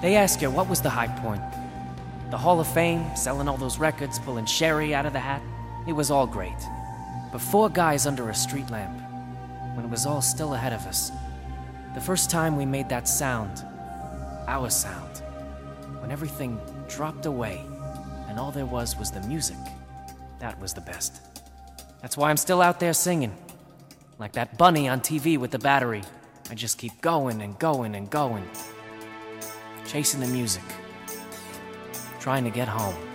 They ask you, what was the high point? The Hall of Fame, selling all those records, pulling Sherry out of the hat? It was all great. But 4 guys under a street lamp, when it was all still ahead of us. The first time we made that sound, our sound, when everything dropped away and all there was the music, that was the best. That's why I'm still out there singing. Like that bunny on TV with the battery. I just keep going and going and going. Chasing the music. Trying to get home.